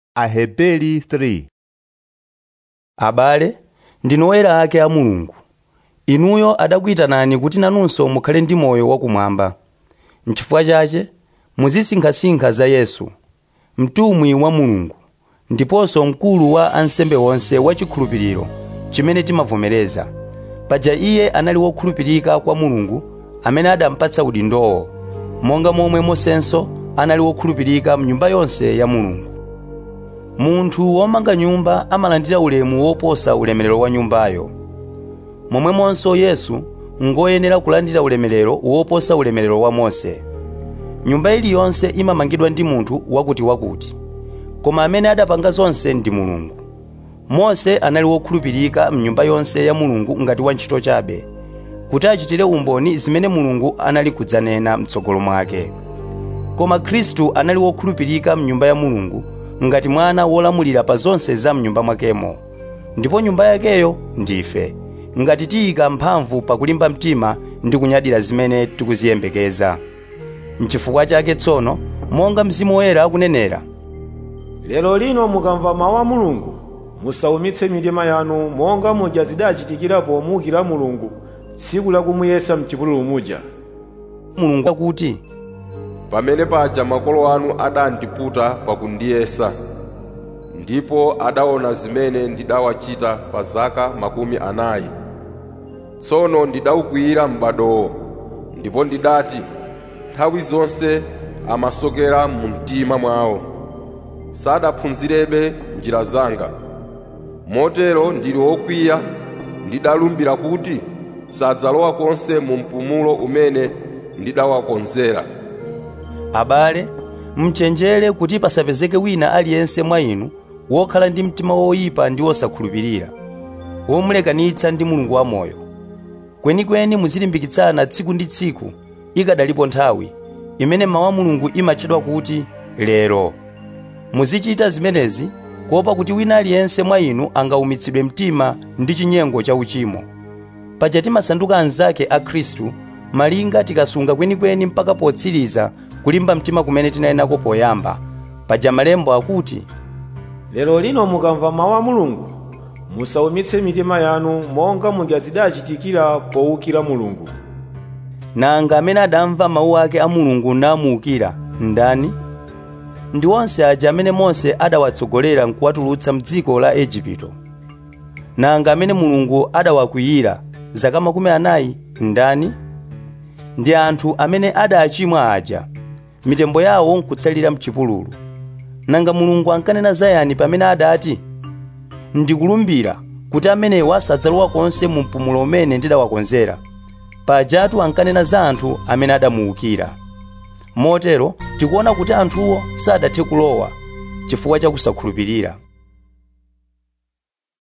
Aheberi 3. Abale, ndinu oyera ake a Mulungu. Inuyo adakuyitanani kuti nanunso mukhale ndi moyo wakumwamba. N'chifukwa chache muzisinkhasinkha za Yesu, mtumwi wa Mulungu, ndiponso mkulu wa ansembe wonse wachikhulupiriro chimene timavomereza. Paja iye anali wokhulupirika kwa Mulungu amene adampatsa udindowo, monga momwe Mosenso anali wokhulupirika mnyumba yonse ya Mulungu. Munthu womanga nyumba amalandira ulemu woposa ulemerero wa nyumbayo. Momwemonso Yesu ngoyenera kulandira ulemerero woposa ulemerero wa Mose. Nyumba iliyonse imamangidwa ndi munthu wakuti, koma amene adapanga zonse ndi Mulungu. Mose anali wokhulupirika mnyumba yonse ya Mulungu ngati wantchito chabe, kuti achitire umboni zimene Mulungu anali kudzanena m'tsogolo mwake. Koma Khristu anali wokhulupirika mnyumba ya Mulungu ngati mwana wolamulira pa zonse za mnyumba mwakemo, ndipo nyumba yakeyo ndife, ngati tiyika mphamvu pakulimba mtima ndi kunyadira zimene tikuziyembekeza. N'chifukwa chake tsono, monga Mzimu Woyera akunenera, lero lino mukamva mawu a Mulungu, musawumitse mitima yanu monga muja zidachitikira pomuukira Mulungu tsiku la kumuyesa m'chipululu muja. Mulungu akuti, pamene paja makolo anu adandiputa pakundiyesa, ndipo adaona zimene ndidawachita pa zaka 40. Tsono ndidawukwiyira m'badowo, ndipo ndidati nthawi zonse amasokera mu mtima mwawo, sadaphunzirebe njira zanga. Motero ndili wokwiya, ndidalumbira kuti sadzalowa konse mu mpumulo umene ndidawakonzera. Abale, mchenjere kuti pasapezeke wina aliyense mwa inu wokhala ndi mtima woyipa ndi wosakhulupirira, womulekanitsa ndi Mulungu wamoyo. Kwenikweni muzilimbikitsana tsiku ndi tsiku, ikadalipo nthawi imene mawu a Mulungu imatchedwa kuti lero. Muzichita zimenezi kuopa kuti wina aliyense mwa inu angawumitsidwe mtima ndi chinyengo cha uchimo. Paja timasanduka anzake a Khristu malinga tikasunga kwenikweni mpaka potsiriza kulimba mtima kumene tinayenako poyamba. Paja malembo akuti, lero lino mukamva mawu a Mulungu, musawumitse mitima yanu monga muja zidachitikira powukira Mulungu. Nanga amene adamva mawu ake a Mulungu namuukira ndani? Ndi onse aja amene Mose adawatsogolera nkuwatulutsa m'dziko la Igupto. Nanga amene Mulungu adawakwiyira zaka 40 ndani? Ndi anthu amene adachimwa aja, mitembo yawo nkutsalira m'chipululu. Nanga Mulungu ankanena zayani pamene adati, ndikulumbira kuti amenewa sadzalowa konse mu mpumulo umene ndidawakonzera? Pajatu ankanena za anthu amene adamuukira. Motero tikuona kuti anthuwo sadathe kulowa chifukwa cha kusakhulupirira.